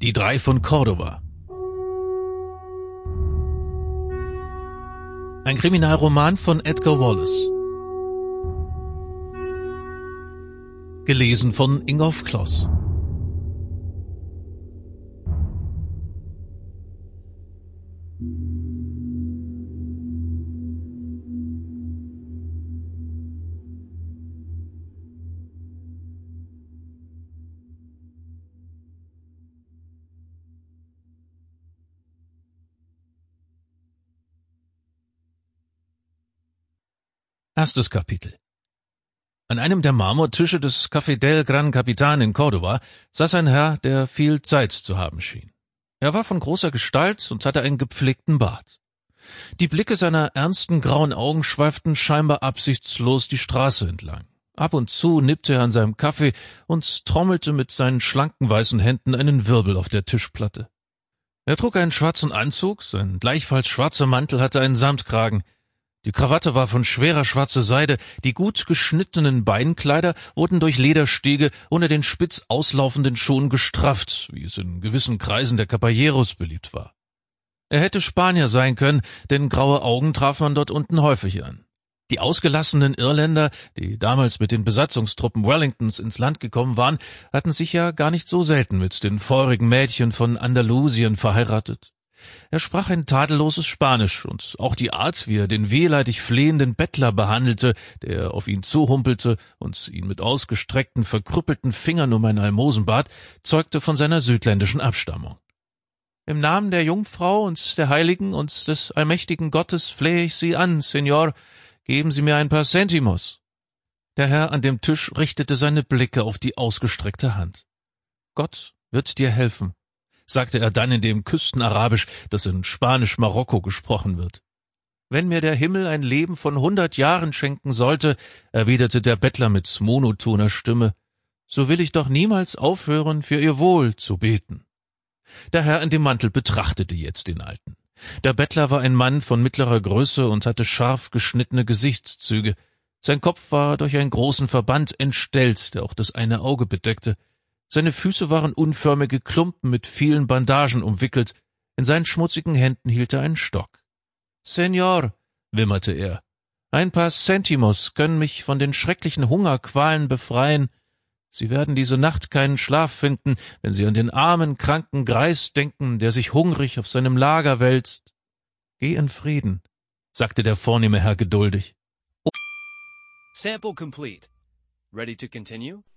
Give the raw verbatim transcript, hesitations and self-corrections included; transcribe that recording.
Die drei von Cordova. Ein Kriminalroman von Edgar Wallace. Gelesen von Ingolf Kloss. Erstes Kapitel. An einem der Marmortische des Café del Gran Capitan in Cordova saß ein Herr, der viel Zeit zu haben schien. Er war von großer Gestalt und hatte einen gepflegten Bart. Die Blicke seiner ernsten grauen Augen schweiften scheinbar absichtslos die Straße entlang. Ab und zu nippte er an seinem Kaffee und trommelte mit seinen schlanken weißen Händen einen Wirbel auf der Tischplatte. Er trug einen schwarzen Anzug, sein gleichfalls schwarzer Mantel hatte einen Samtkragen. Die Krawatte war von schwerer schwarzer Seide, die gut geschnittenen Beinkleider wurden durch Lederstege unter den spitz auslaufenden Schuhen gestrafft, wie es in gewissen Kreisen der Caballeros beliebt war. Er hätte Spanier sein können, denn graue Augen traf man dort unten häufig an. Die ausgelassenen Irländer, die damals mit den Besatzungstruppen Wellingtons ins Land gekommen waren, hatten sich ja gar nicht so selten mit den feurigen Mädchen von Andalusien verheiratet. Er sprach ein tadelloses Spanisch, und auch die Art, wie er den wehleidig flehenden Bettler behandelte, der auf ihn zuhumpelte und ihn mit ausgestreckten, verkrüppelten Fingern um ein Almosen bat, zeugte von seiner südländischen Abstammung. »Im Namen der Jungfrau und der Heiligen und des allmächtigen Gottes flehe ich Sie an, Señor, geben Sie mir ein paar Centimos.« Der Herr an dem Tisch richtete seine Blicke auf die ausgestreckte Hand. »Gott wird dir helfen«, sagte er dann in dem Küstenarabisch, das in Spanisch-Marokko gesprochen wird. »Wenn mir der Himmel ein Leben von hundert Jahren schenken sollte«, erwiderte der Bettler mit monotoner Stimme, »so will ich doch niemals aufhören, für ihr Wohl zu beten.« Der Herr in dem Mantel betrachtete jetzt den Alten. Der Bettler war ein Mann von mittlerer Größe und hatte scharf geschnittene Gesichtszüge. Sein Kopf war durch einen großen Verband entstellt, der auch das eine Auge bedeckte. Seine Füße waren unförmige Klumpen mit vielen Bandagen umwickelt. In seinen schmutzigen Händen hielt er einen Stock. »Señor«, wimmerte er, »ein paar Centimos können mich von den schrecklichen Hungerqualen befreien. Sie werden diese Nacht keinen Schlaf finden, wenn Sie an den armen, kranken Greis denken, der sich hungrig auf seinem Lager wälzt.« »Geh in Frieden«, sagte der vornehme Herr geduldig. Sample complete. Ready to continue?